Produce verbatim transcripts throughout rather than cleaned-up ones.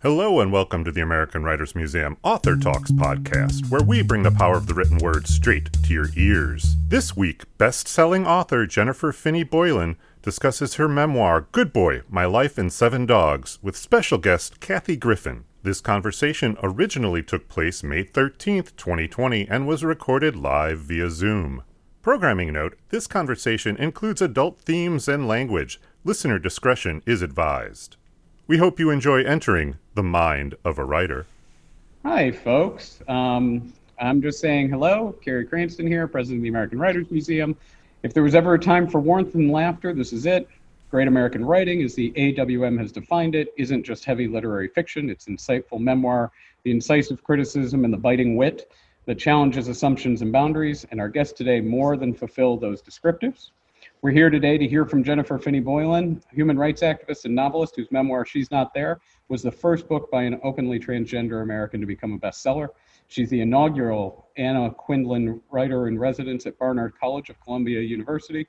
Hello and welcome to the American Writers Museum Author Talks podcast, where we bring the power of the written word straight to your ears. This week, best-selling author Jennifer Finney Boylan discusses her memoir, Good Boy, My Life in Seven Dogs, with special guest Kathy Griffin. This conversation originally took place May thirteenth, twenty twenty, and was recorded live via Zoom. Programming note, this conversation includes adult themes and language. Listener discretion is advised. We hope you enjoy entering the mind of a writer. Hi, folks. Um, I'm just saying hello. Carrie Cranston here, president of the American Writers Museum. If there was ever a time for warmth and laughter, this is it. Great American writing, as the A W M has defined it, isn't just heavy literary fiction. It's insightful memoir, the incisive criticism and the biting wit that challenges assumptions and boundaries, and our guests today more than fulfill those descriptives. We're here today to hear from Jennifer Finney Boylan, a human rights activist and novelist whose memoir, She's Not There, was the first book by an openly transgender American to become a bestseller. She's the inaugural Anna Quindlen Writer-in-Residence at Barnard College of Columbia University.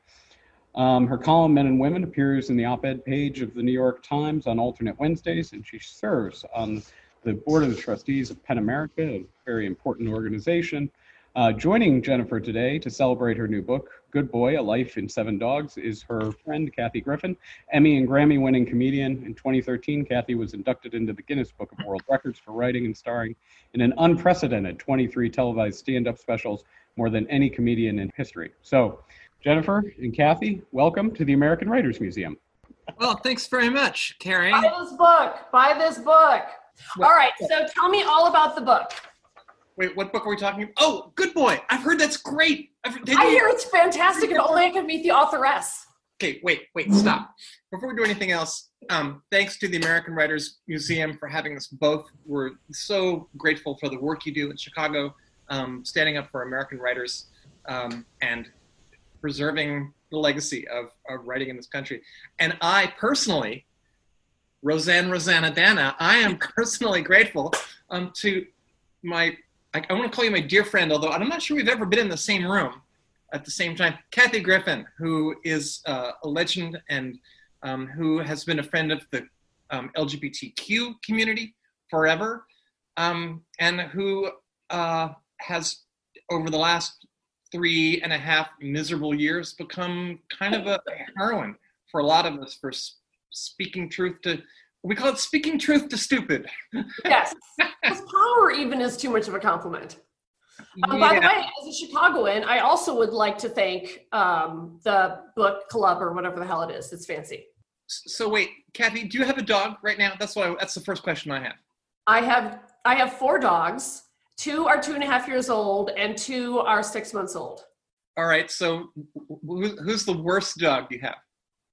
Um, her column, Men and Women, appears in the op-ed page of the New York Times on alternate Wednesdays, and she serves on the board of the trustees of PEN America, a very important organization. Uh, joining Jennifer today to celebrate her new book, Good Boy, A Life in Seven Dogs, is her friend, Kathy Griffin, Emmy and Grammy-winning comedian. In twenty thirteen, Kathy was inducted into the Guinness Book of World Records for writing and starring in an unprecedented twenty-three televised stand-up specials, more than any comedian in history. So, Jennifer and Kathy, welcome to the American Writers Museum. Well, thanks very much, Carrie. Buy this book. Buy this book. What? All right, so tell me all about the book. Wait, what book are we talking about? Oh, Good Boy. I've heard that's great. I've, did I you... hear it's fantastic, and only I could meet the authoress. Okay, wait, wait, stop. Before we do anything else, um, thanks to the American Writers Museum for having us both. We're so grateful for the work you do in Chicago, um, standing up for American writers um, and preserving the legacy of, of writing in this country. And I personally, Roseanne Rosanna Dana, I am personally grateful um, to my, I, I want to call you my dear friend, although I'm not sure we've ever been in the same room at the same time, Kathy Griffin, who is uh, a legend and um, who has been a friend of the um, L G B T Q community forever, um, and who uh, has, over the last three and a half miserable years, become kind of a heroine for a lot of us for sp- speaking truth to, we call it speaking truth to stupid. Yes, because power even is too much of a compliment. Um, Yeah. By the way, as a Chicagoan, I also would like to thank um, the book club or whatever the hell it is. It's fancy. So wait, Kathy, do you have a dog right now? That's what I, that's the first question I have. I have I have four dogs. Two are two and a half years old, and two are six months old. All right, so who, who's the worst dog you have?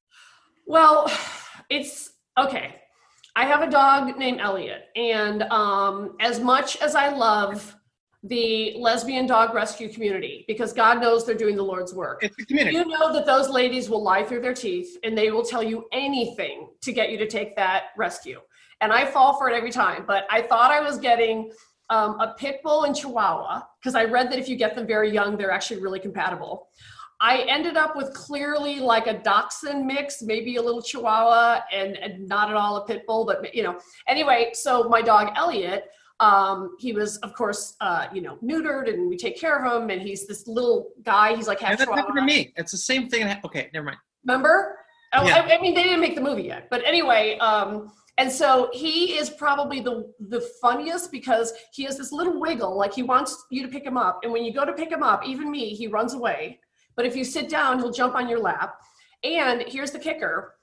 Well, it's okay. I have a dog named Elliot, and um, as much as I love the lesbian dog rescue community, because God knows they're doing the Lord's work, It's the community. you know that those ladies will lie through their teeth, and they will tell you anything to get you to take that rescue. And I fall for it every time, but I thought I was getting um, a pit bull and chihuahua, because I read that if you get them very young, they're actually really compatible. I ended up with clearly like a dachshund mix, maybe a little chihuahua, and, and not at all a pit bull, but you know. Anyway, so my dog Elliot, um, he was of course, uh, you know, neutered, and we take care of him, and he's this little guy. He's like half And that chihuahua. happened to me. It's the same thing. Okay, never mind. Remember? Oh, Yeah. I, I mean, they didn't make the movie yet, but anyway. Um, and so he is probably the the funniest because he has this little wiggle, like he wants you to pick him up, and when you go to pick him up, even me, he runs away. But if you sit down, he'll jump on your lap. And here's the kicker.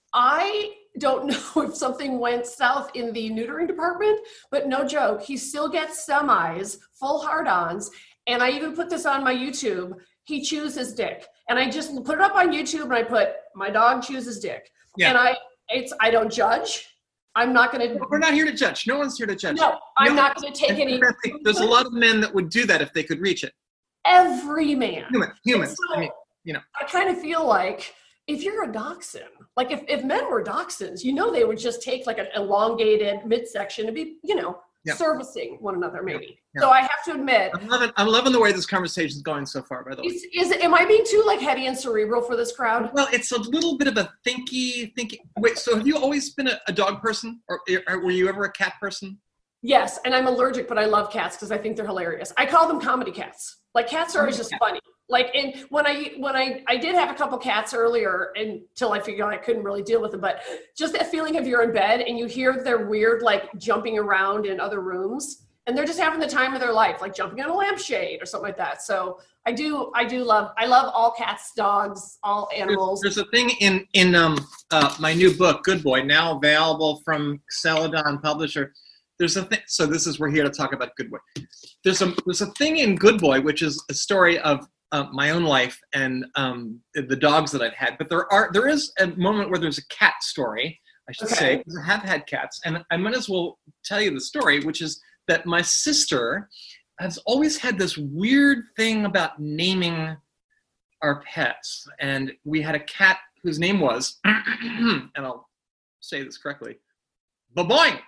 I don't know if something went south in the neutering department, but no joke, he still gets semis, full hard-ons. And I even put this on my YouTube. He chews his dick. And I just put it up on YouTube, and I put, my dog chews his dick. Yeah. And I, it's, I don't judge. I'm not going to. We're not here to judge. No one's here to judge. No, I'm No. not going to take And any. There's a lot of men that would do that if they could reach it. Every man. Human, humans. So, I mean, you know. I kind of feel like if you're a dachshund, like if, if men were dachshunds, you know, they would just take like an elongated midsection and be, you know, Yeah. servicing one another, maybe. Yeah. So I have to admit, I'm loving, I'm loving the way this conversation is going so far, by the way. is, is am I being too like heady and cerebral for this crowd? Well, it's a little bit of a thinky, thinky. Wait, so have you always been a, a dog person, or, or were you ever a cat person? Yes, and I'm allergic, but I love cats because I think they're hilarious. I call them comedy cats. Like cats are always just funny. Like, and when I when I I did have a couple cats earlier until I figured out I couldn't really deal with them, but just that feeling of you're in bed and you hear their weird like jumping around in other rooms, and they're just having the time of their life, like jumping on a lampshade or something like that. So I do I do love I love all cats, dogs, all animals. There's, there's a thing in in um uh, my new book, Good Boy, now available from Celadon Publisher. There's a thing. So this is we're here to talk about Good Boy. There's a there's a thing in Good Boy which is a story of Uh, my own life and um, the dogs that I've had, but there are there is a moment where there's a cat story, I should Okay. say, because I have had cats, and I might as well tell you the story, which is that my sister has always had this weird thing about naming our pets, and we had a cat whose name was, and I'll say this correctly, Baboing.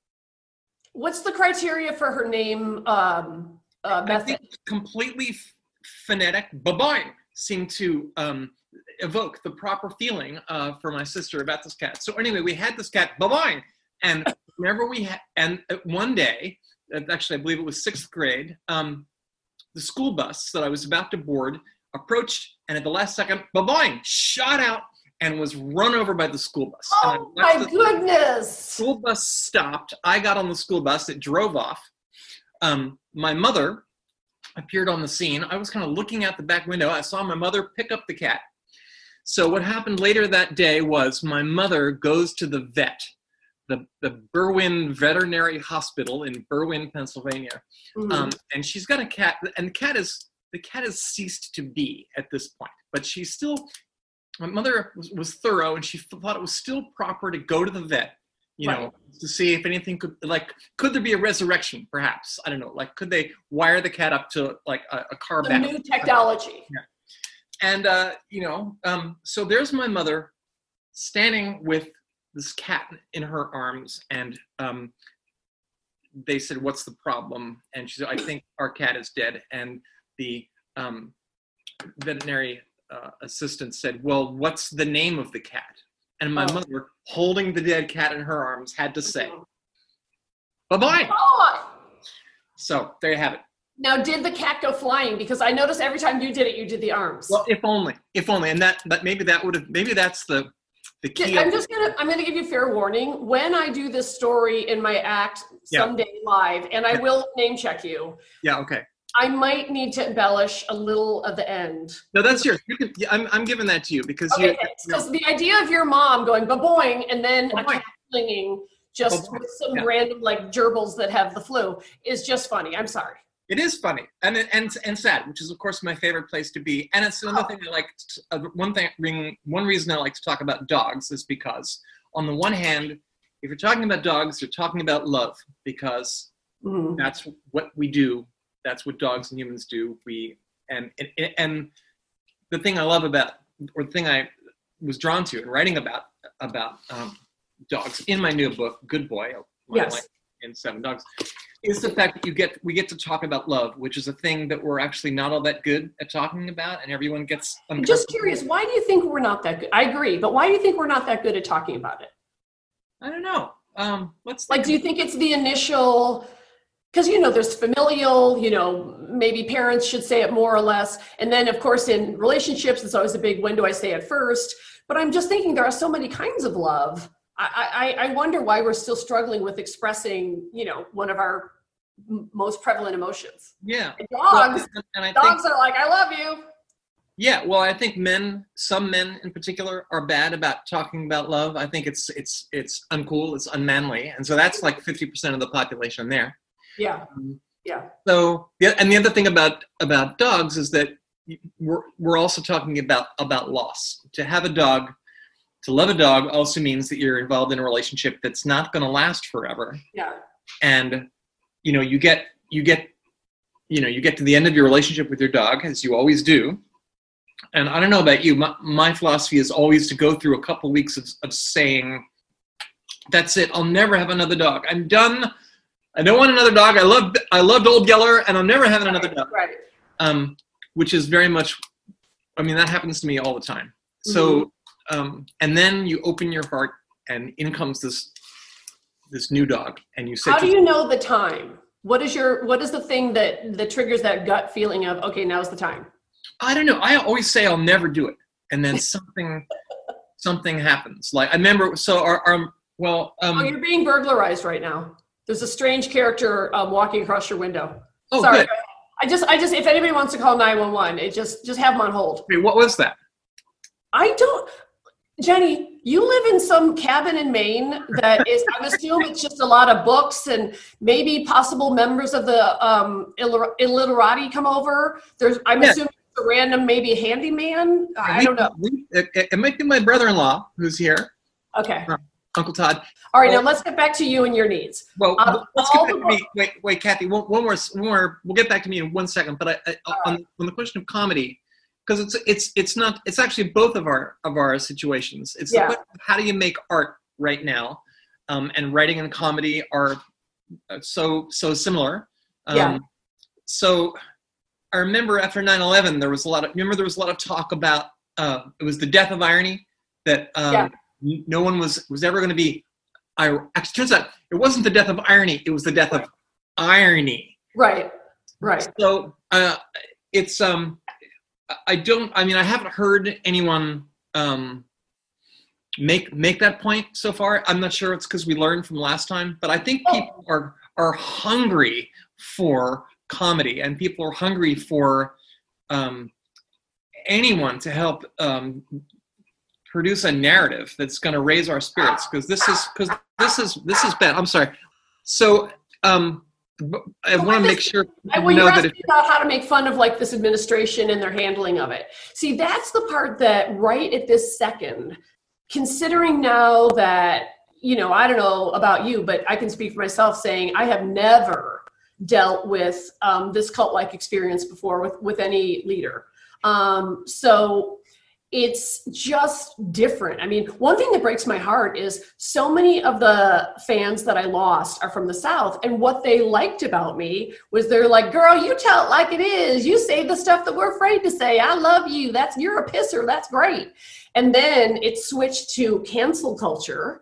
What's the criteria for her name um, uh, I method? think completely phonetic Baboing seemed to um, evoke the proper feeling uh, for my sister about this cat. So anyway, we had this cat Baboing, and whenever we had, and one day, actually I believe it was sixth grade, um, the school bus that I was about to board approached, and at the last second, Baboing shot out and was run over by the school bus. Oh And I my watched the goodness! school bus stopped. I got on the school bus. It drove off. Um, my mother appeared on the scene. I was kind of looking out the back window. I saw my mother pick up the cat. So what happened later that day was my mother goes to the vet, the, the Berwyn Veterinary Hospital in Berwyn, Pennsylvania. Mhm. Um, and she's got a cat, and the cat is the cat has ceased to be at this point, but she's still, my mother was, was thorough, and she thought it was still proper to go to the vet, you Right. know, to see if anything could, like, could there be a resurrection, perhaps? I don't know, like, could they wire the cat up to, like, a, a car The battery? new technology. And, uh, you know, um, so there's my mother standing with this cat in her arms, and um, they said, "What's the problem?" And she said, "I think our cat is dead." And the um, veterinary uh, assistant said, "Well, what's the name of the cat?" And my Oh. mother, holding the dead cat in her arms, had to say, "Bye-bye." Oh, So there you have it. now did the cat go flying? Because I noticed every time you did it, you did the arms. Well, if only, if only, and that, that maybe that would have, maybe that's the the key. Yeah, I'm of- just gonna I'm gonna give you fair warning. When I do this story in my act Yeah. someday live, and I Yeah. will name check you, Yeah. Okay. I might need to embellish a little at the end. No, that's yours. You can, yeah, I'm I'm giving that to you because Okay, you. because the idea of your mom going ba-boing and then a Ba-boing. cat flinging just Ba-boing. with some Yeah. random like gerbils that have the flu is just funny. I'm sorry. It is funny and and and sad, which is of course my favorite place to be. And it's another thing I like. To, uh, one thing, one reason I like to talk about dogs is because, on the one hand, if you're talking about dogs, you're talking about love, because Mhm. that's what we do. That's what dogs and humans do. We and and, and the thing I love about, or the thing I was drawn to in writing about about um, dogs in my new book, Good Boy, My Yes. Life in Seven Dogs, is the fact that you get we get to talk about love, which is a thing that we're actually not all that good at talking about, and everyone gets. I'm just curious, why do you think we're not that good? I agree, but why do you think we're not that good at talking about it? I don't know. Um, let's Like, do you think it's the initial, because, you know, there's familial, you know, maybe parents should say it more or less. And then, of course, in relationships, it's always a big, when do I say it first? But I'm just thinking there are so many kinds of love. I, I, I wonder why we're still struggling with expressing, you know, one of our m- most prevalent emotions. Yeah. And dogs, Well, and I think, dogs are like, I love you. yeah, well, I think men, some men in particular, are bad about talking about love. I think it's it's it's uncool, it's unmanly, and so that's like fifty percent of the population there. Yeah, Um, yeah. So, yeah, and the other thing about about dogs is that we're we're also talking about about loss. To have a dog, to love a dog, also means that you're involved in a relationship that's not going to last forever. Yeah. And you know, you get you get you know you get to the end of your relationship with your dog, as you always do. And I don't know about you, my, my philosophy is always to go through a couple weeks of, of saying, "That's it. I'll never have another dog. I'm done. I don't want another dog. I loved I loved Old Geller, and I'm never having another dog. Right. Um, which is very much, I mean, that happens to me all the time. So, um, and then you open your heart, and in comes this this new dog, and you say, how do you know the time? What is your what is the thing that that triggers that gut feeling of, okay, now's the time? I don't know. I always say I'll never do it, and then something something happens. Like I remember, so our, our well, um, oh, you're being burglarized right now. There's a strange character um, walking across your window. Oh, sorry. good. I just, I just, if anybody wants to call nine one one, it just, just have them on hold. Wait, what was that? I don't, Jenny, you live in some cabin in Maine that is, I'm assuming it's just a lot of books and maybe possible members of the um, Ill- illiterati come over. There's, I'm Yeah. assuming it's a random, maybe handyman. I We- don't know. we- it, it might be my brother-in-law who's here, Okay. Uncle Todd. All right, now let's get back to you and your needs. Well, Um, let's all get back the to me. Wait, wait, Kathy, one, one more, one more. We'll get back to me in one second. But I, I, on, on the question of comedy, because it's it's it's not. It's actually both of our of our situations. It's Yeah. the question of how do you make art right now, um, and writing and comedy are uh, so so similar. Um, Yeah. So I remember after nine eleven, there was a lot of. Remember, there was a lot of talk about. Uh, it was the death of irony. That um, Yeah. n- no one was was ever going to be. I actually turns out it wasn't the death of irony; it was the death of irony. Right, right. So uh, it's um, I don't. I mean, I haven't heard anyone um, make make that point so far. I'm not sure it's because we learned from last time, but I think people are are hungry for comedy, and people are hungry for um, anyone to help. Um, produce a narrative that's going to raise our spirits, because this is because this is this is bad. I'm sorry. So um, I want to make sure I, you well, know you're that asking if, about how to make fun of like this administration and their handling of it. See, that's the part that right at this second, considering now that, you know, I don't know about you, but I can speak for myself saying I have never dealt with um, this cult-like experience before with, with any leader. Um, so it's just different. I mean, one thing that breaks my heart is so many of the fans that I lost are from the South. And what they liked about me was they're like, girl, you tell it like it is. You say the stuff that we're afraid to say. I love you. That's, you're a pisser. That's great. And then it switched to cancel culture.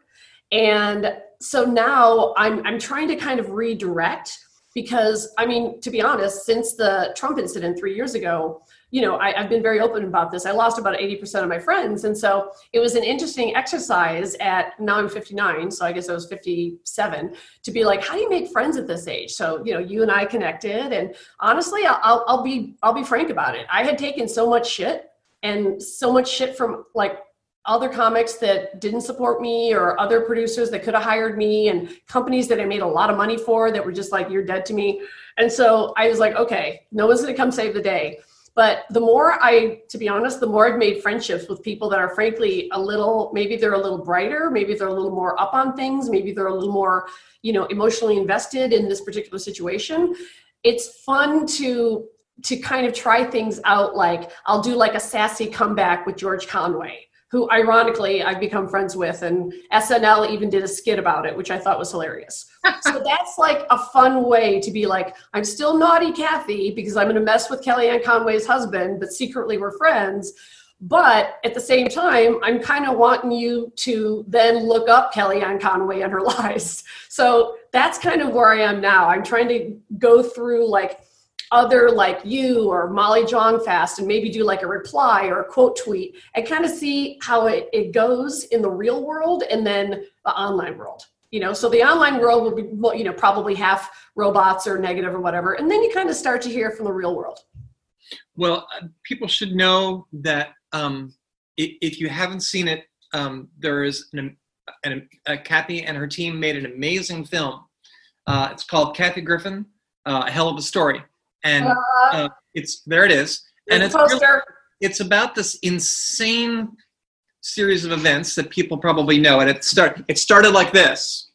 And so now I'm, I'm trying to kind of redirect, because I mean, to be honest, since the Trump incident three years ago, you know, I, I've been very open about this. I lost about eighty percent of my friends. And so it was an interesting exercise at, now I'm fifty-nine, so I guess I was fifty-seven, to be like, how do you make friends at this age? So, you know, you and I connected, and honestly, I'll, I'll be, I'll be frank about it. I had taken so much shit and so much shit from like other comics that didn't support me, or other producers that could have hired me, and companies that I made a lot of money for that were just like, you're dead to me. And so I was like, okay, no one's going to come save the day. But the more I, to be honest, the more I've made friendships with people that are frankly a little, maybe they're a little brighter, maybe they're a little more up on things, maybe they're a little more, you know, emotionally invested in this particular situation. It's fun to, to kind of try things out. Like I'll do like a sassy comeback with George Conway, who ironically I've become friends with, and S N L even did a skit about it, which I thought was hilarious. So that's like a fun way to be like, I'm still naughty Kathy because I'm going to mess with Kellyanne Conway's husband, but secretly we're friends. But at the same time, I'm kind of wanting you to then look up Kellyanne Conway and her lies. So that's kind of where I am now. I'm trying to go through like other like you or Molly Jong-Fast and maybe do like a reply or a quote tweet and kind of see how it, it goes in the real world and then the online world. You know, so the online world will be, well, you know, probably half robots or negative or whatever. And then you kind of start to hear from the real world. well, uh, people should know that um, if, if you haven't seen it, um, there is an, an, uh, Kathy and her team made an amazing film. Uh, it's called Kathy Griffin, uh, A Hell of a Story. And uh, it's there it is. And it's really, it's about this insane series of events that people probably know. And it start it started like this.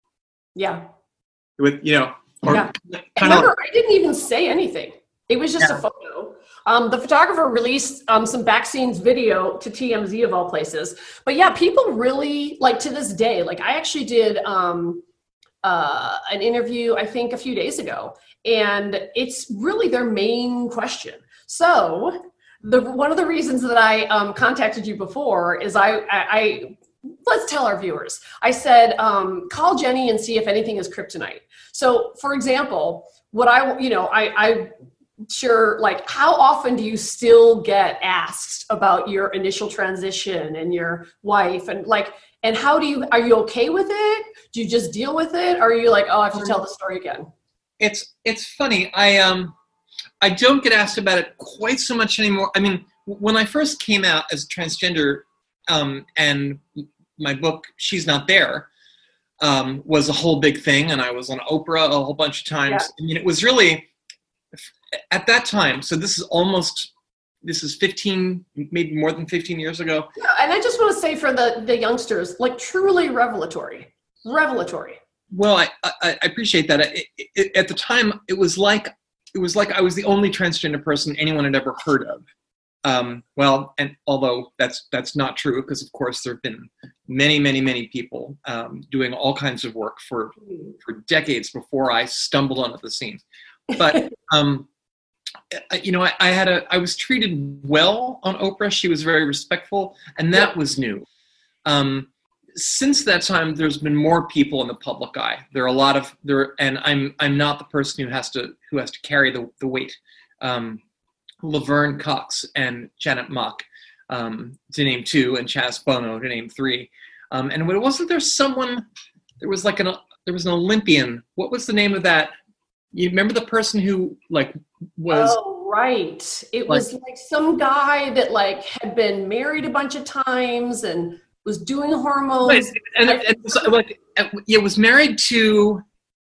Yeah. With, you know, or yeah. kind Remember, of, I didn't even say anything. It was just yeah. a photo. Um, the photographer released um, some back scenes video to T M Z of all places. But yeah, people really, like to this day, like I actually did um, uh, an interview, I think, a few days ago, and it's really their main question. So the one of the reasons that I um, contacted you before is I, I, I let's tell our viewers. I said, um, call Jenny and see if anything is kryptonite. So, for example, what I, you know, I, I sure, like, how often do you still get asked about your initial transition and your wife, and like, and how do you, are you okay with it? Do you just deal with it? Or are you like, oh, I have to tell the story again? It's it's funny. I um I don't get asked about it quite so much anymore. I mean, when I first came out as transgender, um, and my book "She's Not There" um, was a whole big thing, and I was on Oprah a whole bunch of times. Yeah. I mean, it was really at that time. So this is almost this is fifteen, maybe more than fifteen years ago. Yeah, and I just want to say for the the youngsters, like, truly revelatory, revelatory. Well, I, I, I appreciate that. It, it, at the time, it was like it was like I was the only transgender person anyone had ever heard of. Um, well, and although that's that's not true, because of course there have been many, many, many people um, doing all kinds of work for for decades before I stumbled onto the scene. But um, you know, I, I had a I was treated well on Oprah. She was very respectful, and that yeah. was new. Um, Since that time, there's been more people in the public eye. There are a lot of there, and I'm I'm not the person who has to who has to carry the the weight. Um, Laverne Cox and Janet Mock, um, to name two, and Chaz Bono to name three. Um, and wasn't there someone? There was like an there was an Olympian. What was the name of that? You remember the person who like was? Oh, right. It like, was like some guy that like had been married a bunch of times and was doing hormones. Right. And, and, and so, like, it was married to,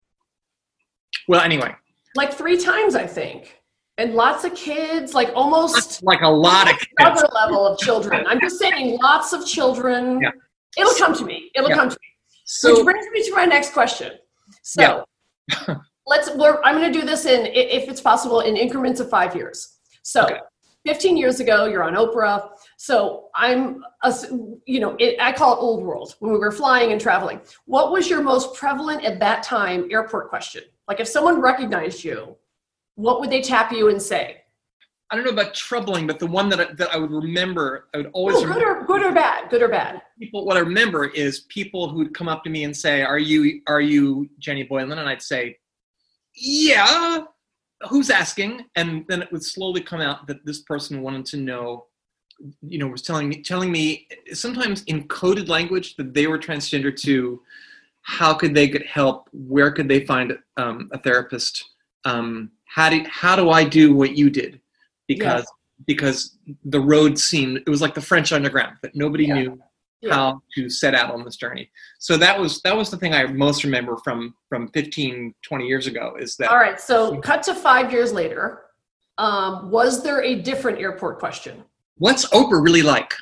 well, anyway. Like three times, I think. And lots of kids, like almost. Like a lot of kids. Another level of children. I'm just saying lots of children. Yeah. It'll come to me. It'll yeah. come to me. So, which brings me to my next question. So yeah. let's, we're, I'm going to do this in, if it's possible, in increments of five years. So okay. fifteen years ago, you're on Oprah. So I'm, a, you know, it, I call it old world when we were flying and traveling. What was your most prevalent at that time airport question? Like if someone recognized you, what would they tap you and say? I don't know about troubling, but the one that I, that I would remember, I would always oh, good remember. Or, good or bad, good or bad. People, what I remember is people who'd come up to me and say, "Are you, are you Jenny Boylan?" And I'd say, "Yeah." Who's asking? And then it would slowly come out that this person wanted to know, you know, was telling me, telling me sometimes in coded language that they were transgender too. How could they get help? Where could they find um, a therapist? Um, how do how do I do what you did? Because yes. because the road seemed, it was like the French underground, that nobody yeah. knew yeah. how to set out on this journey. So that was that was the thing I most remember from from fifteen, twenty years ago is that. All right, so cut to five years later. Um, was there a different airport question? What's Oprah really like?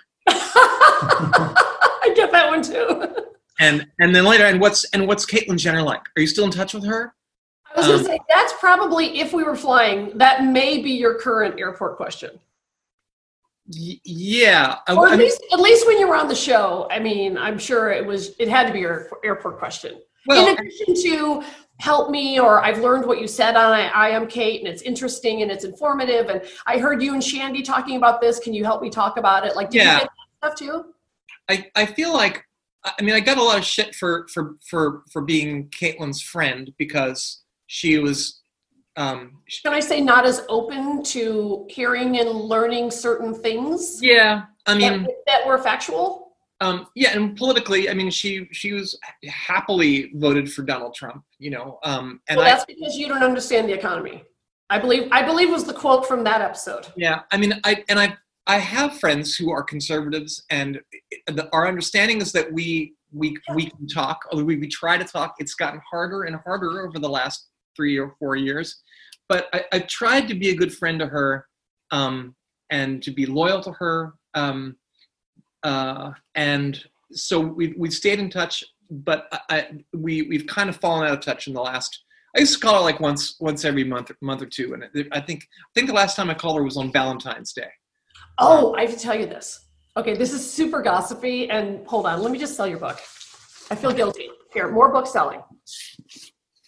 I get that one too. And and then later, and what's and what's Caitlyn Jenner like? Are you still in touch with her? I was um, going to say, that's probably, if we were flying, that may be your current airport question. Y- yeah. Or at I least, mean, at least when you were on the show, I mean, I'm sure it was, it had to be your airport question. Well, in addition to help me, or I've learned what you said on I, I Am Kate, and it's interesting and it's informative, and I heard you and Shandy talking about this. Can you help me talk about it? Like, did yeah. you get that stuff too? I, I feel like, I mean, I got a lot of shit for, for, for, for being Caitlyn's friend because she was, um, can I say, not as open to hearing and learning certain things? Yeah, I mean, that, that were factual. Um, yeah, and politically, I mean, she she was happily voted for Donald Trump. You know, um, and well, that's I, because you don't understand the economy. I believe I believe was the quote from that episode. Yeah, I mean, I and I I have friends who are conservatives, and the, our understanding is that we we we can talk, although we, we try to talk. It's gotten harder and harder over the last three or four years, but I, I tried to be a good friend to her, um, and to be loyal to her, um, uh, and so we we stayed in touch. But I, I, we we've kind of fallen out of touch in the last. I used to call her like once once every month month or two, and it, I think I think the last time I called her was on Valentine's Day. Oh, I have to tell you this. Okay, this is super gossipy, and hold on, let me just sell your book. I feel guilty. Here, more book selling.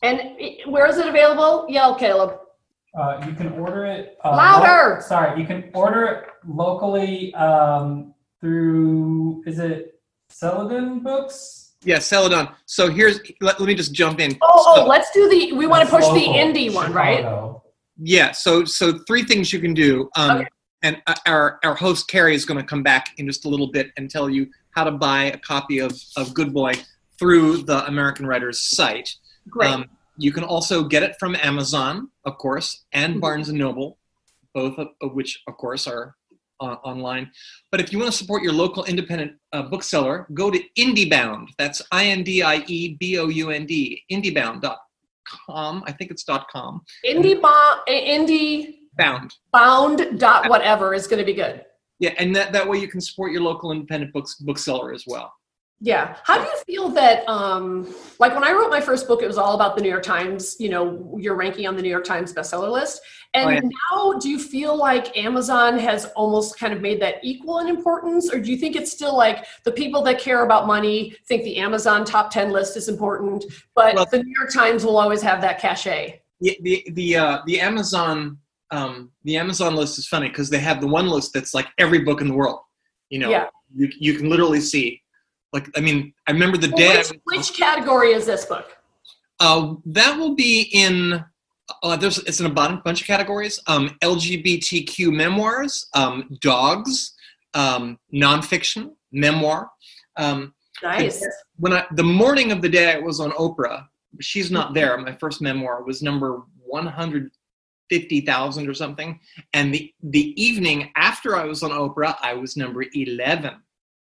And it- where is it available? Yell, Caleb. Uh, you can order it. Uh, Louder! lo- sorry, you can order it locally um, through, is it Celadon Books? Yeah, Celadon. So here's, let, let me just jump in. Oh, So- oh, let's do the, we want to That's push the local, indie one, right? Chicago. Yeah, so so three things you can do. Um, Okay. And uh, our, our host, Carrie, is going to come back in just a little bit and tell you how to buy a copy of, of Good Boy through the American Writers site. Great. Um, you can also get it from Amazon, of course, and Mhm. Barnes and Noble, both of, of which, of course, are uh, online. But if you want to support your local independent uh, bookseller, go to IndieBound. That's I N D I E B O U N D, indiebound dot com. I think it's .com. Indie bomb, indie Bound. bound dot whatever is going to be good. Yeah, and that, that way you can support your local independent books bookseller as well. Yeah. How do you feel that, um, like when I wrote my first book, it was all about the New York Times, you know, your ranking on the New York Times bestseller list. And Oh, yeah. now do you feel like Amazon has almost kind of made that equal in importance? Or do you think it's still like the people that care about money think the Amazon top ten list is important, but Well- the New York Times will always have that cachet? The the the, uh, the Amazon um, the Amazon list is funny because they have the one list that's like every book in the world. You know, Yeah. you you can literally see. Like, I mean, I remember the Well, day. which, I, which category is this book? uh, that will be in. Uh, there's it's in a bunch bunch of categories. Um, L G B T Q memoirs, um, dogs, um, nonfiction, memoir. Um, Nice. when I the morning of the day I was on Oprah, she's not there. My first memoir was number one hundred fifty thousand or something, and the the evening after I was on Oprah, I was number eleven.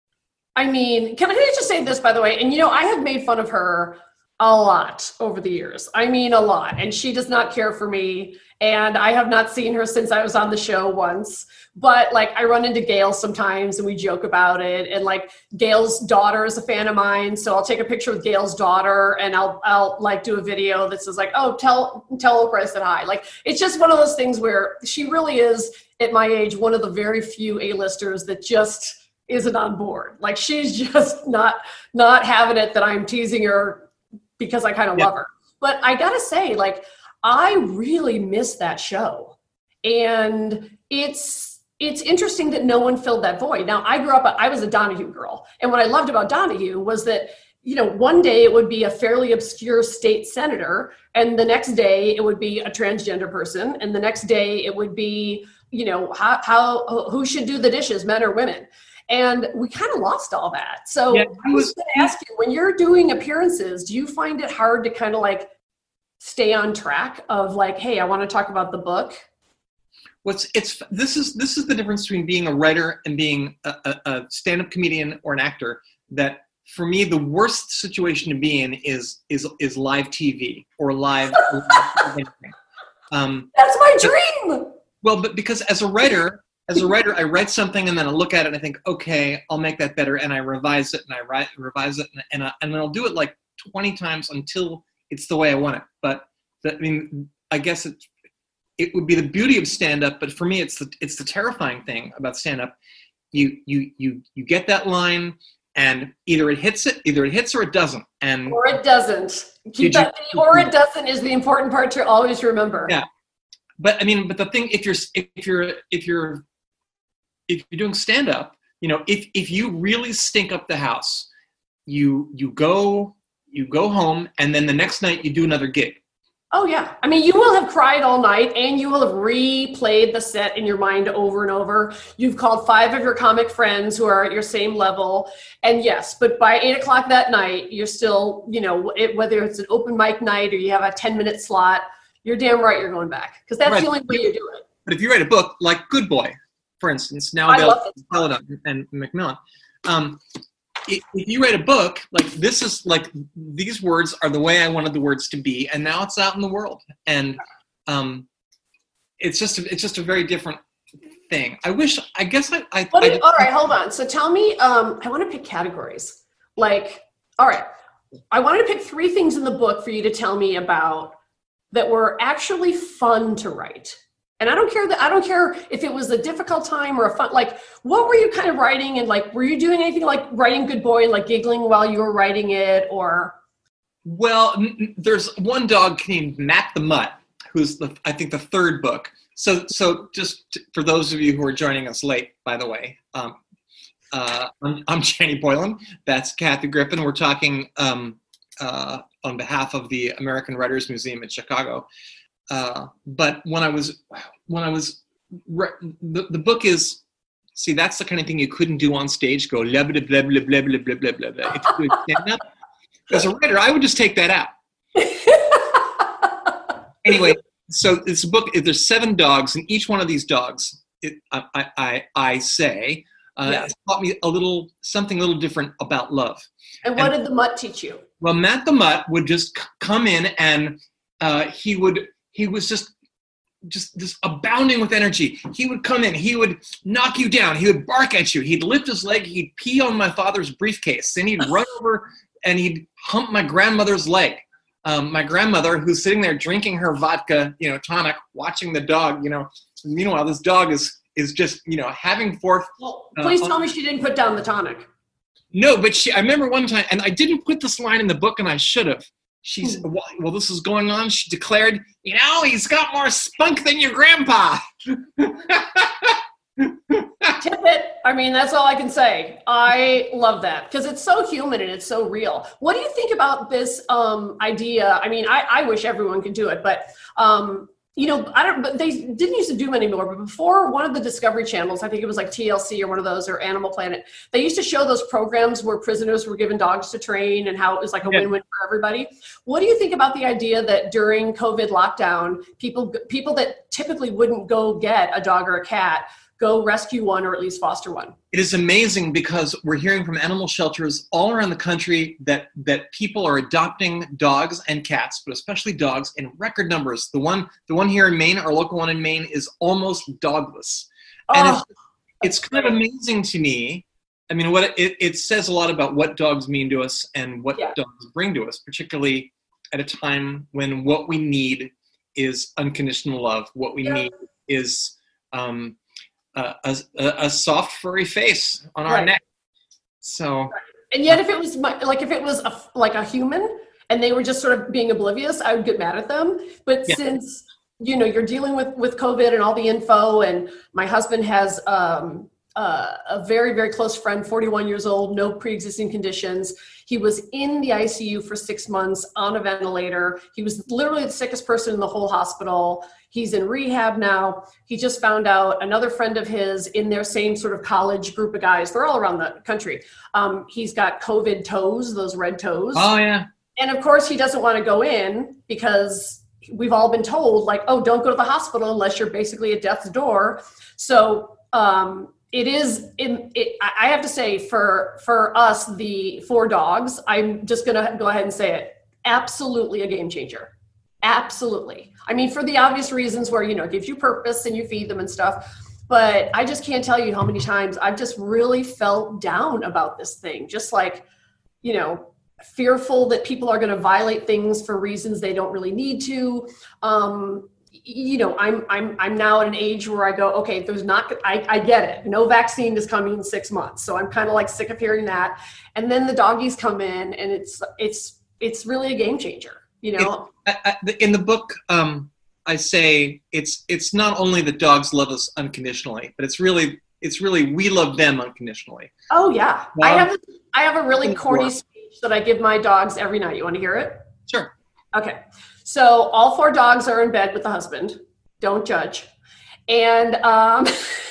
I mean, can I just say this, by the way? And, you know, I have made fun of her a lot over the years. I mean, a lot. And she does not care for me. And I have not seen her since I was on the show once. But, like, I run into Gail sometimes and we joke about it. And, like, Gail's daughter is a fan of mine. So I'll take a picture with Gail's daughter and I'll, I'll like, do a video that says, like, oh, tell, tell Oprah I said hi. Like, it's just one of those things where she really is, at my age, one of the very few A-listers that just isn't on board. Like, she's just not not having it that I'm teasing her because I kind of Yeah. love her. But I gotta say, like, I really miss that show. And it's it's interesting that no one filled that void. Now, I grew up, I was a Donahue girl. And what I loved about Donahue was that, you know, one day it would be a fairly obscure state senator, and the next day it would be a transgender person, and the next day it would be, you know, how, how who should do the dishes, men or women. And we kind of lost all that. So Yeah, I was going to ask you, when you're doing appearances, do you find it hard to kind of like stay on track of like, hey, I want to talk about the book? What's it's this is this is the difference between being a writer and being a, a, a stand-up comedian or an actor. That for me, the worst situation to be in is is is live T V or live. or live um, That's my dream. well, but because as a writer. As a writer, I write something and then I look at it and I think, okay, I'll make that better, and I revise it and I write, revise it and and, I, and then I'll do it like twenty times until it's the way I want it. But the, I mean, I guess it it would be the beauty of stand-up, but for me, it's the it's the terrifying thing about stand-up. You you you you get that line, and either it hits it, either it hits or it doesn't, and Or it doesn't. Keep Did you- that, or it doesn't is the important part to always remember. Yeah. But I mean, but the thing, if you're if you're if you're if you're doing stand up, you know, if if you really stink up the house, you you go you go home, and then the next night you do another gig. Oh, yeah. I mean, you will have cried all night and you will have replayed the set in your mind over and over. You've called five of your comic friends who are at your same level. And yes, but by eight o'clock that night, you're still, you know, it, whether it's an open mic night or you have a ten minute slot, you're damn right you're going back. Because that's Right. the only way you do it. But if you write a book like Good Boy, for instance, now I available love in Celadon and Macmillan, um, if, if you write a book, like this is like, these words are the way I wanted the words to be, and now it's out in the world. And um, it's just, a, it's just a very different thing. I wish, I guess I, I, What I do- all right, hold on. So tell me, um, I want to pick categories. Like, all right, I wanted to pick three things in the book for you to tell me about that were actually fun to write. And I don't care that I don't care if it was a difficult time or a fun, like, what were you kind of writing? And like, were you doing anything like writing Good Boy and like giggling while you were writing it? Or Well, n- n- there's one dog named Matt the Mutt, who's the I think the third book. So, so just t- for those of you who are joining us late, by the way, um, uh, I'm, I'm Jenny Boylan. That's Kathy Griffin. We're talking um, uh, on behalf of the American Writers Museum in Chicago. Uh, but when I was when I was re- the the book is. See, that's the kind of thing you couldn't do on stage. Go blah blah blah blah blah blah blah blah blah blah. If you could stand up as a writer, I would just take that out. Anyway, so it's a book. There's seven dogs, and each one of these dogs, it, I, I, I, I say, uh, Yeah. has taught me a little something a little different about love. And what And- did the mutt teach you? Well, Matt the Mutt would just c- come in, and uh, he would he was just. just just abounding with energy. He would come in, he would knock you down, he would bark at you, he'd lift his leg, he'd pee on my father's briefcase, then he'd run over and he'd hump my grandmother's leg. Um, my grandmother, who's sitting there drinking her vodka, you know, tonic, watching the dog, you know, meanwhile, this dog is is just, you know, having forth. Well, please uh, tell me she didn't put down the tonic. No, but she, I remember one time, and I didn't put this line in the book, and I should have. She's, while this is going on, she declared, you know, he's got more spunk than your grandpa. Tidbit. I mean, that's all I can say. I love that because it's so human and it's so real. What do you think about this um, idea? I mean, I, I wish everyone could do it, but um, you know, I don't. But they didn't used to do them anymore. But before, one of the Discovery channels, I think it was like T L C or one of those, or Animal Planet, they used to show those programs where prisoners were given dogs to train and how it was like a Yeah. win-win for everybody. What do you think about the idea that during COVID lockdown, people people that typically wouldn't go get a dog or a cat go rescue one or at least foster one? It is amazing because we're hearing from animal shelters all around the country that that people are adopting dogs and cats, but especially dogs, in record numbers. The one the one here in Maine, our local one in Maine, is almost dogless. And Oh, it's, it's kind of amazing to me. I mean, what it, it says a lot about what dogs mean to us and what Yeah. dogs bring to us, particularly at a time when what we need is unconditional love. What we Yeah. need is um, a, a, a soft, furry face on our Right. neck. So, and yet if it was my, like if it was a, like a human and they were just sort of being oblivious, I would get mad at them. But Yeah. since you know you're dealing with with COVID and all the info, and my husband has um, uh, a very very close friend, forty-one years old, no pre-existing conditions. He was in the I C U for six months on a ventilator. He was literally the sickest person in the whole hospital. He's in rehab now. He just found out another friend of his in their same sort of college group of guys. They're all around the country. Um, he's got COVID toes, those red toes. oh yeah, And of course, he doesn't want to go in because we've all been told, like, oh, don't go to the hospital unless you're basically at death's door. So um, it is, in, it, I have to say, for for us, the four dogs, I'm just going to go ahead and say it, absolutely a game changer. Absolutely. I mean, for the obvious reasons where, you know, it gives you purpose and you feed them and stuff. But I just can't tell you how many times I've just really felt down about this thing. Just like, you know, fearful that people are going to violate things for reasons they don't really need to. Um, you know, I'm I'm I'm now at an age where I go, okay, there's not, I, I get it. No vaccine is coming in six months. So I'm kind of like sick of hearing that. And then the doggies come in and it's it's it's really a game changer. You know, I, I, in the book, um, I say it's it's not only that dogs love us unconditionally, but it's really it's really we love them unconditionally. oh yeah. Well, I have a, I have a really corny sure. speech that I give my dogs every night. You want to hear it? Sure. Okay. So all four dogs are in bed with the husband. Don't judge. And um,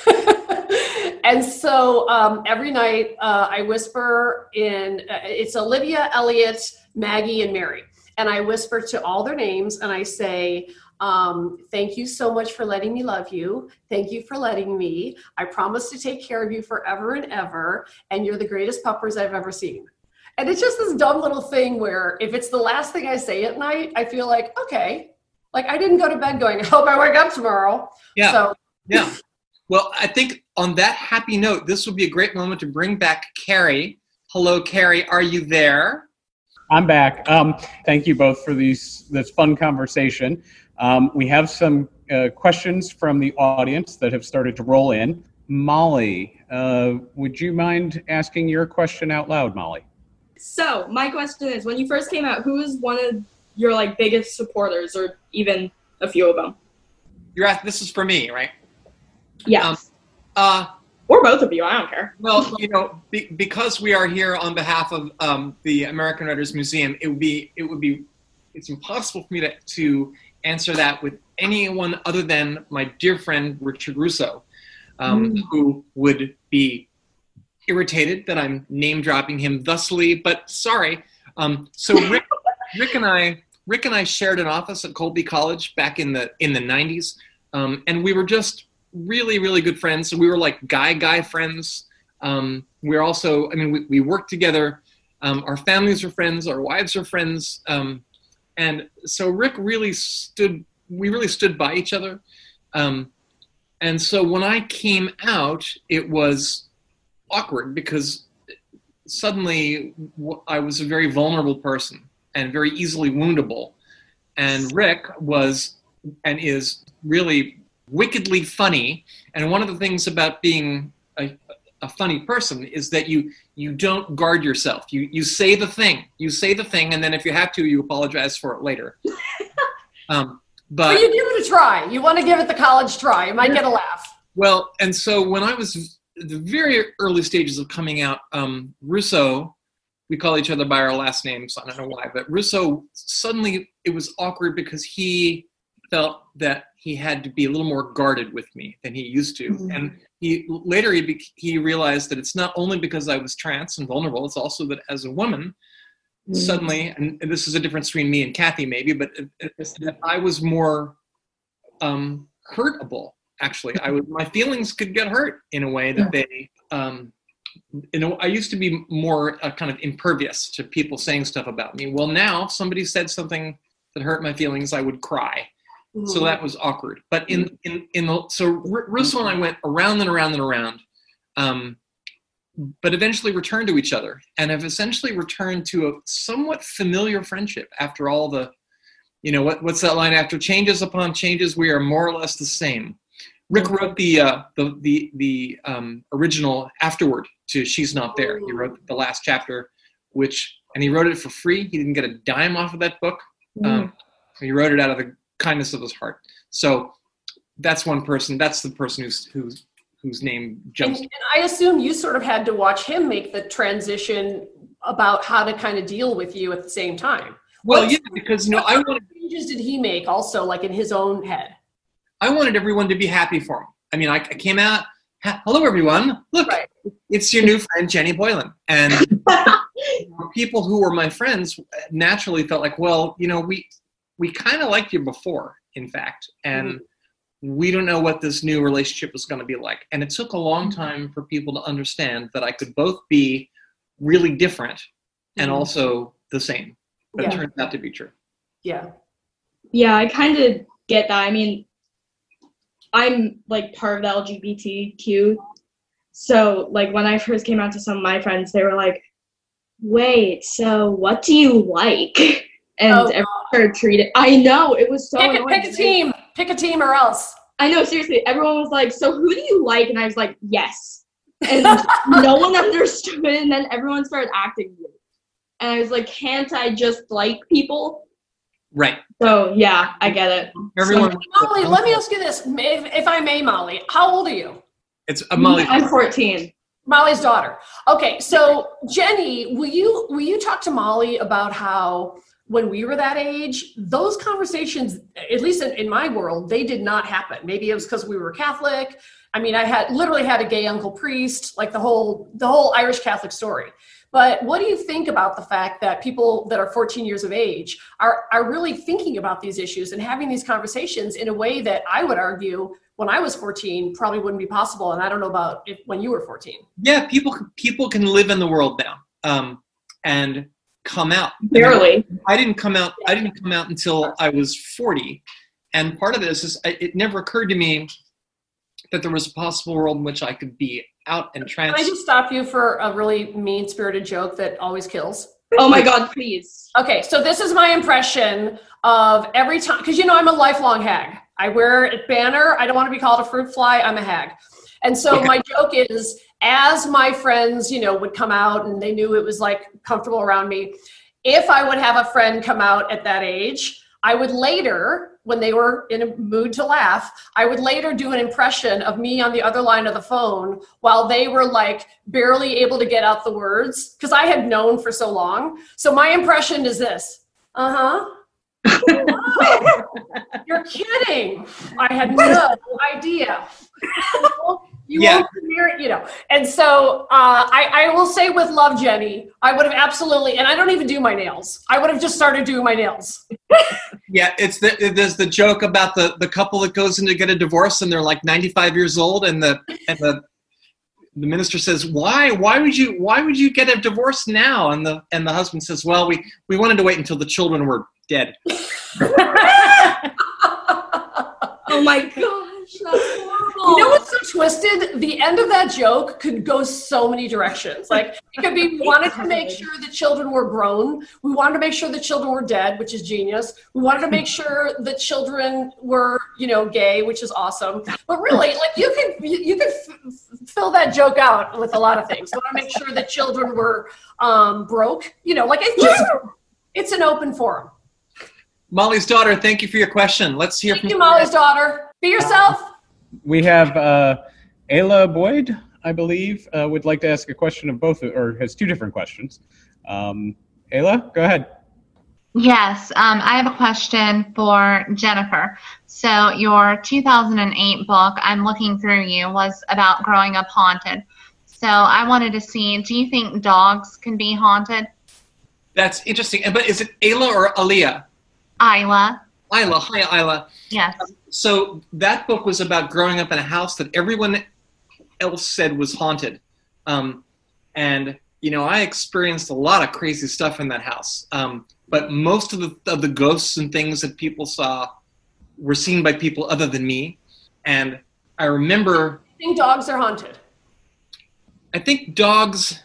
and so um, every night uh, I whisper in, uh, it's Olivia, Elliot, Maggie, and Mary. And I whisper to all their names and I say, um, thank you so much for letting me love you. Thank you for letting me. I promise to take care of you forever and ever. And you're the greatest puppers I've ever seen. And it's just this dumb little thing where if it's the last thing I say at night, I feel like, okay, like I didn't go to bed going, I hope I wake up tomorrow. Yeah. So Yeah. Well, I think on that happy note, this would be a great moment to bring back Carrie. Hello, Carrie. Are you there? I'm back. Um, thank you both for these this fun conversation. Um, we have some uh, questions from the audience that have started to roll in. Molly, uh, would you mind asking your question out loud, Molly? So my question is, when you first came out, who was one of your like biggest supporters, or even a few of them? You're asking, this is for me, right? Yes. Um, uh, or both of you, I don't care. Well, you know, be, because we are here on behalf of um, the American Writers Museum, it would be, it would be, it's impossible for me to, to answer that with anyone other than my dear friend Richard Russo, um, mm. who would be irritated that I'm name dropping him thusly, but sorry. Um, so Rick, Rick and I, Rick and I shared an office at Colby College back in the in the nineties, um, and we were just really, really good friends. So we were like guy guy friends. Um, we're also, I mean, we, we worked together. Um, our families are friends. Our wives are friends. Um, and so Rick really stood. We really stood by each other. Um, and so when I came out, it was awkward because suddenly I was a very vulnerable person and very easily woundable. And Rick was and is really wickedly funny. And one of the things about being a, a funny person is that you you don't guard yourself. You you say the thing. You say the thing, and then if you have to, you apologize for it later. um, but well, you give it a try. You want to give it the college try. You might get a laugh. Well, and so when I was the very early stages of coming out, um, Russo, we call each other by our last names, I don't know why, but Russo, suddenly it was awkward because he felt that he had to be a little more guarded with me than he used to. Mm-hmm. And he later he, be, he realized that it's not only because I was trans and vulnerable, it's also that as a woman, mm-hmm. suddenly, and, and this is a difference between me and Kathy maybe, but it, it, that I was more um, hurtable. Actually, I would, my feelings could get hurt in a way that they, um, you know, I used to be more uh, kind of impervious to people saying stuff about me. Well, now if somebody said something that hurt my feelings, I would cry. Mm-hmm. So that was awkward. But in, in, in the, so R- Russo and I went around and around and around, um, but eventually returned to each other and have essentially returned to a somewhat familiar friendship after all the, you know, what, what's that line? After changes upon changes, we are more or less the same. Rick wrote the uh, the the, the um, original afterword to She's Not There. He wrote the last chapter, which and he wrote it for free. He didn't get a dime off of that book. Um, he wrote it out of the kindness of his heart. So that's one person. That's the person who's who's whose name jumps. And, and I assume you sort of had to watch him make the transition about how to kind of deal with you at the same time. Well, what, yeah, because you know, I wanted changes did he make also, like in his own head? I wanted everyone to be happy for him. I mean, I, I came out, hello everyone, look, right. It's your new friend, Jenny Boylan. And people who were my friends naturally felt like, well, you know, we we kind of liked you before, in fact, and mm-hmm. we don't know what this new relationship was going to be like. And it took a long time for people to understand that I could both be really different mm-hmm. and also the same. But yeah. It turns out to be true. Yeah. Yeah, I kind of get that. I mean, I'm like part of the L G B T Q. So like when I first came out to some of my friends, they were like, wait, so what do you like? And oh, everyone started treated. I know, it was so pick annoying. A, pick a team. Pick a team or else. I know, seriously. Everyone was like, so who do you like? And I was like, yes. And no one understood. And then everyone started acting weird. And I was like, can't I just like people? Right. So yeah, I get it. Everyone. So, Molly, let me ask you this, if, if I may, Molly. How old are you? It's uh, Molly. I'm fourteen. Molly's daughter. Okay, so Jenny, will you will you talk to Molly about how when we were that age, those conversations, at least in, in my world, they did not happen. Maybe it was because we were Catholic. I mean, I had literally had a gay uncle priest, like the whole the whole Irish Catholic story. But what do you think about the fact that people that are fourteen years of age are, are really thinking about these issues and having these conversations in a way that I would argue when I was fourteen probably wouldn't be possible? And I don't know about if, when you were fourteen. Yeah, people people can live in the world now um, and come out. Barely. I, mean, I didn't come out. I didn't come out until I was forty, and part of this is it never occurred to me that there was a possible world in which I could be out and trans. Can I just stop you for a really mean-spirited joke that always kills? Oh my God, please. Okay, so this is my impression of every time, because you know I'm a lifelong hag. I wear a banner. I don't want to be called a fruit fly. I'm a hag. And so okay. My joke is as my friends, you know, would come out and they knew it was like comfortable around me, if I would have a friend come out at that age, I would later, when they were in a mood to laugh, I would later do an impression of me on the other line of the phone while they were like barely able to get out the words, because I had known for so long. So my impression is this. Uh-huh. Oh, you're kidding. I had no idea. You Yeah. won't hear it, you know. And so uh, I, I will say with love, Jenny, I would have absolutely, and I don't even do my nails. I would have just started doing my nails. Yeah, it's the there's the joke about the, the couple that goes in to get a divorce and they're like ninety-five years old, and the and the the minister says, why why would you why would you get a divorce now? And the and the husband says, well, we we wanted to wait until the children were dead. Oh my gosh, that's horrible. You know what's so twisted? The end of that joke could go so many directions. Like, it could be, we wanted to make sure the children were grown. We wanted to make sure the children were dead, which is genius. We wanted to make sure the children were, you know, gay, which is awesome. But really, like, you could you, you could f- fill that joke out with a lot of things. We want to make sure the children were um, broke. You know, like, it's just, it's an open forum. Molly's daughter, thank you for your question. Let's hear Thank from you, Molly's daughter. Be yourself. We have uh, Ayla Boyd, I believe, uh, would like to ask a question of both, or has two different questions. Um, Ayla, go ahead. Yes, um, I have a question for Jennifer. So your two thousand eight book, I'm looking through you, was about growing up haunted. So I wanted to see, do you think dogs can be haunted? That's interesting. But is it Ayla or Aaliyah? Isla. Isla. Hi, Isla. Yes. So that book was about growing up in a house that everyone else said was haunted. Um, and, you know, I experienced a lot of crazy stuff in that house. Um, but most of the, of the ghosts and things that people saw were seen by people other than me. And I remember... I think dogs are haunted. I think dogs...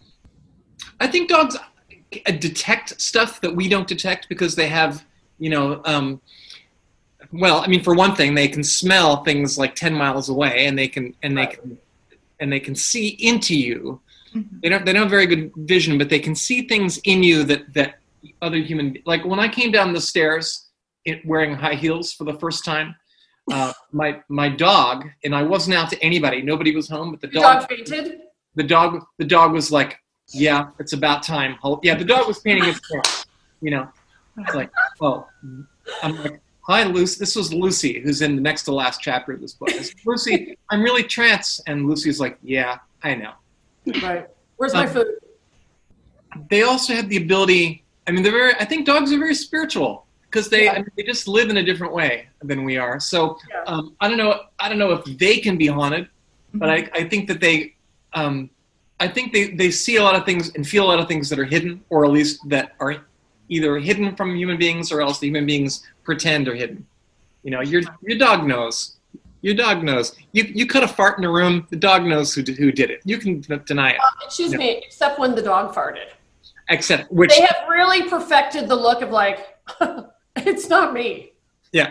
I think dogs detect stuff that we don't detect because they have... You know, um, well, I mean, for one thing, they can smell things like ten miles away, and they can and they can and they can see into you. Mm-hmm. They don't they don't have very good vision, but they can see things in you that that other human. Like when I came down the stairs, it, wearing high heels for the first time, uh, my my dog, and I wasn't out to anybody. Nobody was home, but the Your dog, dog fainted. The dog the dog was like, yeah, it's about time. Yeah, the dog was painting his pants. You know. It's like, oh, I'm like, hi, Lucy. This was Lucy, who's in the next to last chapter of this book. I said, Lucy, I'm really trance. And Lucy's like, yeah, I know. Right. Where's my um, food? They also have the ability, I mean, they're very, I think dogs are very spiritual because they, Yeah. I mean, they just live in a different way than we are. So Yeah. um, I don't know, I don't know if they can be haunted, but I, I think that they, um, I think they, they see a lot of things and feel a lot of things that are hidden, or at least that are either hidden from human beings or else the human beings pretend are hidden. You know, your your dog knows. Your dog knows. You you cut a fart in a room, the dog knows who did, who did it. You can d- deny it. Uh, excuse Yeah. me, except when the dog farted. Except which They have really perfected the look of like, it's not me. yeah.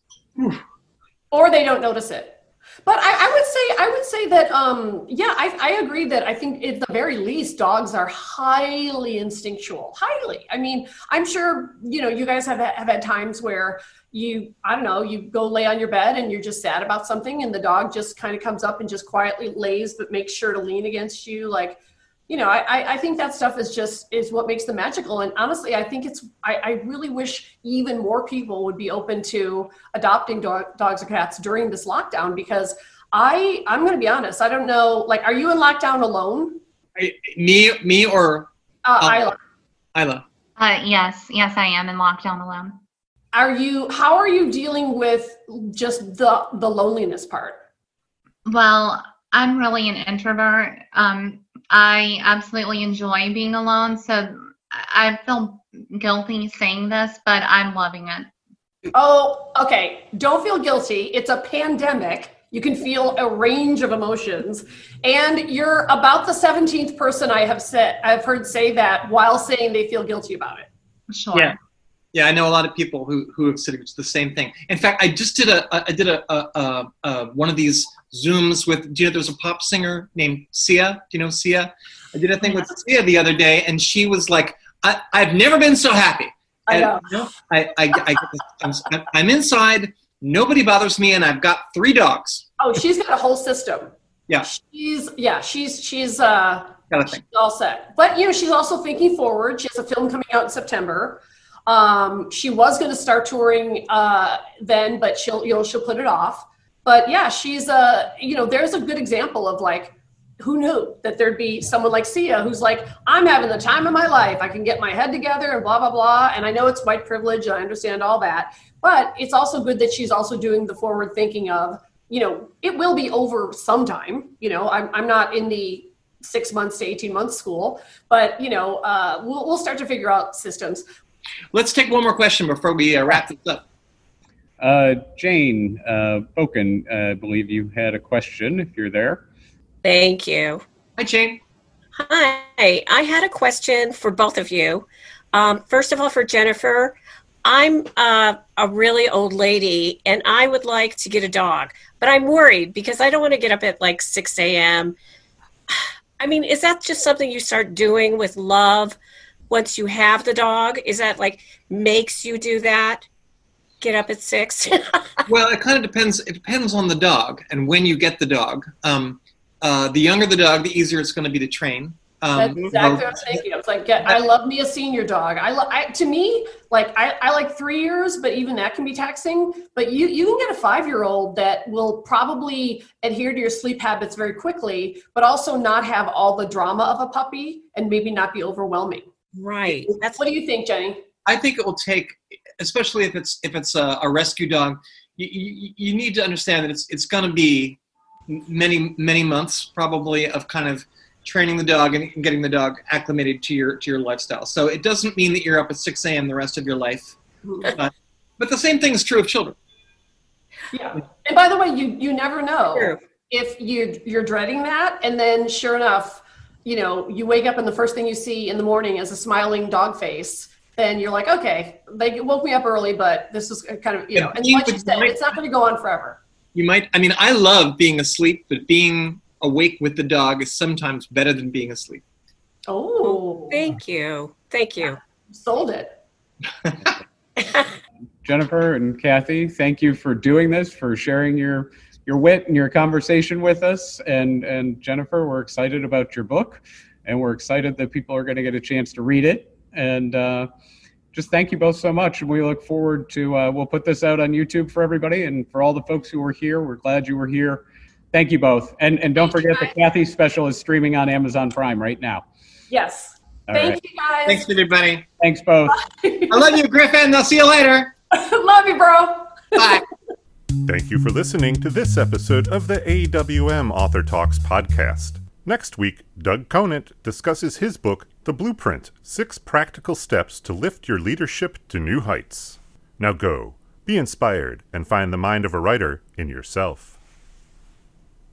Or they don't notice it. But I, I would say, I would say that, um, yeah, I, I agree that I think at the very least, dogs are highly instinctual, highly. I mean, I'm sure, you know, you guys have, have had times where you, I don't know, you go lay on your bed and you're just sad about something and the dog just kind of comes up and just quietly lays, but makes sure to lean against you. Like, you know, I, I think that stuff is just, is what makes them magical. And honestly, I think it's, I, I really wish even more people would be open to adopting dog, dogs or cats during this lockdown, because I, I'm going to be honest. I don't know, like, are you in lockdown alone? I, me me or Uh, Um, Isla, Isla? Uh, yes, yes, I am in lockdown alone. are you, how are you dealing with just the, the loneliness part? Well, I'm really an introvert. Um, I absolutely enjoy being alone, so I feel guilty saying this, but I'm loving it. Oh, okay. Don't feel guilty. It's a pandemic. You can feel a range of emotions, and you're about the seventeenth person I have said I've heard say that while saying they feel guilty about it. Sure. Yeah. Yeah, I know a lot of people who, who have said it's the same thing. In fact, I just did a I did a, a, a, a one of these Zooms with. Do you know there's a pop singer named Sia? Do you know Sia? I did a thing with Sia the other day, and she was like, I, "I've never been so happy." I know. And, I, I, I, I I'm, I'm inside. Nobody bothers me, and I've got three dogs. Oh, she's got a whole system. Yeah. She's yeah, she's she's uh Got a thing. she's all set. But you know, she's also thinking forward. She has a film coming out in September. Um, she was going to start touring uh, then, but she'll you know she'll put it off. But yeah, she's a you know there's a good example of like who knew that there'd be someone like Sia who's like, I'm having the time of my life. I can get my head together and blah blah blah. And I know it's white privilege and I understand all that, but it's also good that she's also doing the forward thinking of you know it will be over sometime. You know I'm I'm not in the six months to eighteen months school, but you know uh, we'll we'll start to figure out systems. Let's take one more question before we uh, wrap this up. Uh, Jane uh, Boken, uh, I believe you had a question, if you're there. Thank you. Hi, Jane. Hi. I had a question for both of you. Um, first of all, for Jennifer, I'm uh, a really old lady, and I would like to get a dog, but I'm worried because I don't want to get up at like six a.m. I mean, is that just something you start doing with love once you have the dog? Is that like makes you do that? Get up at six? Well, it kind of depends. It depends on the dog and when you get the dog. Um, uh, the younger the dog, the easier it's going to be to train. Um, That's exactly what I was thinking. It's like, get, I love me a senior dog. I, lo- I to me, like I, I like three years, but even that can be taxing. But you, you can get a five-year-old that will probably adhere to your sleep habits very quickly, but also not have all the drama of a puppy and maybe not be overwhelming. Right. That's What do you think, Jenny? I think it will take, especially if it's if it's a, a rescue dog, you, you, you need to understand that it's it's going to be many many months probably of kind of training the dog and getting the dog acclimated to your to your lifestyle. So it doesn't mean that you're up at six a.m. the rest of your life, uh, but the same thing is true of children. Yeah. And by the way, you you never know True. if you you're dreading that, and then sure enough, you know, you wake up and the first thing you see in the morning is a smiling dog face. Then you're like, okay, they woke me up early, but this is kind of, you know, and like you said, it's not going to go on forever. You might, I mean, I love being asleep, but being awake with the dog is sometimes better than being asleep. Oh, Thank you. Thank you. sold it. Jennifer and Kathy, thank you for doing this, for sharing your your wit and your conversation with us. And and Jennifer, we're excited about your book, and we're excited that people are going to get a chance to read it. And uh, just thank you both so much. And we look forward to, uh, we'll put this out on YouTube for everybody. And for all the folks who were here, we're glad you were here. Thank you both. And and don't Thank forget you, that Kathy's special is streaming on Amazon Prime right now. Yes. All Thank right. you guys. Thanks, everybody. Thanks both. I love you, Griffin. I'll see you later. Love you, bro. Bye. Thank you for listening to this episode of the A W M Author Talks podcast. Next week, Doug Conant discusses his book, The Blueprint, Six Practical Steps to Lift Your Leadership to New Heights. Now go, be inspired, and find the mind of a writer in yourself.